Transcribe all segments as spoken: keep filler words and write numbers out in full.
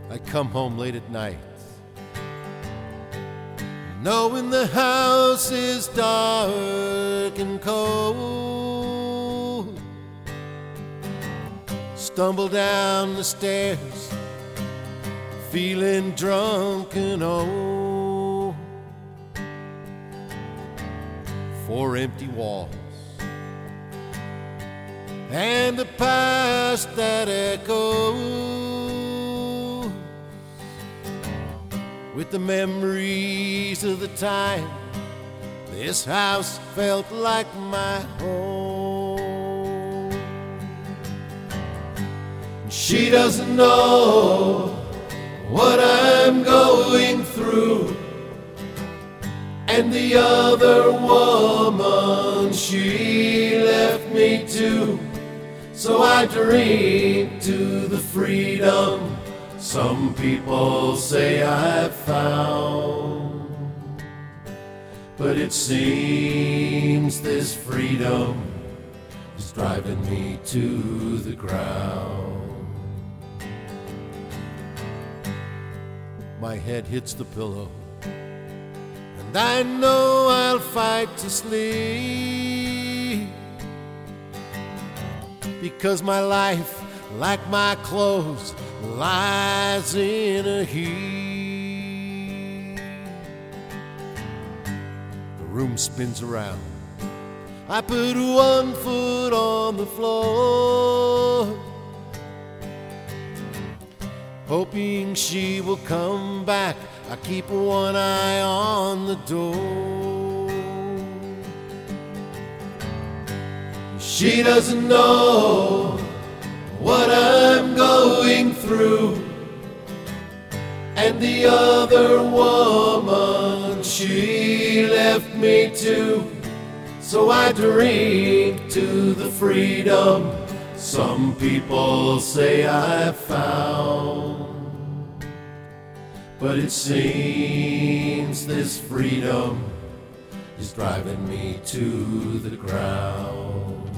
I come home late at night, knowing the house is dark and cold. Stumble down the stairs, feeling drunk and old. Four empty walls and a past that echoes with the memories of the time this house felt like my home. She doesn't know what I'm going through, and the other woman she left me to. So I drink to the freedom some people say I've found. But it seems this freedom is driving me to the ground. My head hits the pillow, and I know I'll fight to sleep, because my life, like my clothes, lies in a heap. The room spins around. I put one foot on the floor, hoping she will come back. I keep one eye on the door. She doesn't know what I'm going through, and the other woman she left me to. So I drink to the freedom some people say I found. But it seems this freedom is driving me to the ground.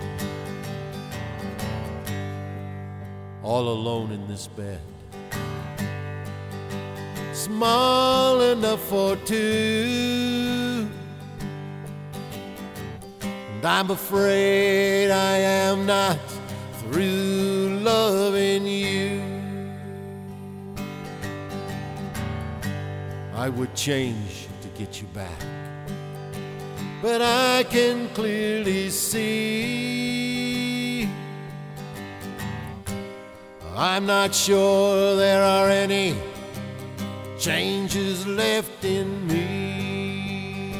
All alone in this bed, small enough for two, and I'm afraid I am not through loving you. I would change to get you back, but I can clearly see I'm not sure there are any changes left in me.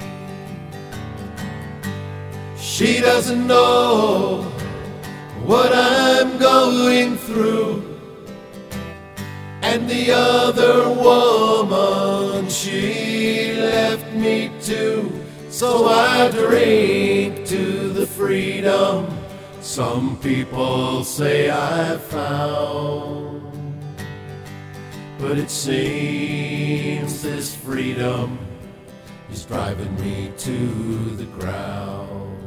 She doesn't know what I'm going through, and the other woman she left me to. So I drink to the freedom some people say I found. But it seems this freedom is driving me to the ground.